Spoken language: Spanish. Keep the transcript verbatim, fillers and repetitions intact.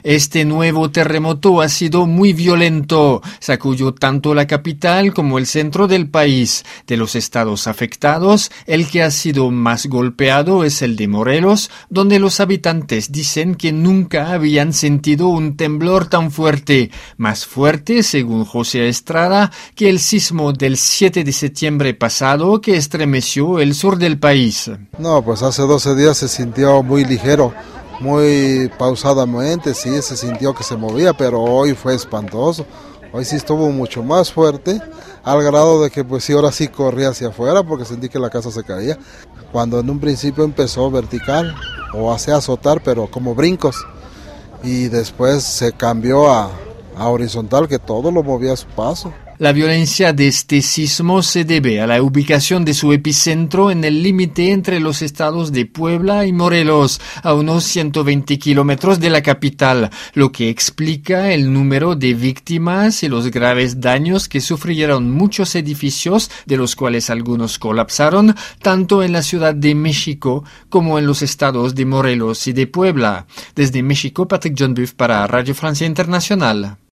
Este nuevo terremoto ha sido muy violento, sacudió tanto la capital como el centro del país. De los estados afectados, el que ha sido más golpeado es el de Morelos, donde los habitantes dicen que nunca habían sentido un temblor tan fuerte, más fuerte, según José Estrada, que el sismo del siete de septiembre pasado que estremeció el sur del país. No, pues hace doce días se sintió muy ligero. Muy pausadamente, sí, se sintió que se movía, pero hoy fue espantoso. Hoy sí estuvo mucho más fuerte, al grado de que pues sí, ahora sí corrí hacia afuera porque sentí que la casa se caía. Cuando en un principio empezó vertical, o hacia azotar, pero como brincos, y después se cambió a, a horizontal, que todo lo movía a su paso. La violencia de este sismo se debe a la ubicación de su epicentro en el límite entre los estados de Puebla y Morelos, a unos ciento veinte kilómetros de la capital, lo que explica el número de víctimas y los graves daños que sufrieron muchos edificios, de los cuales algunos colapsaron, tanto en la Ciudad de México como en los estados de Morelos y de Puebla. Desde México, Patrick John Buff para Radio Francia Internacional.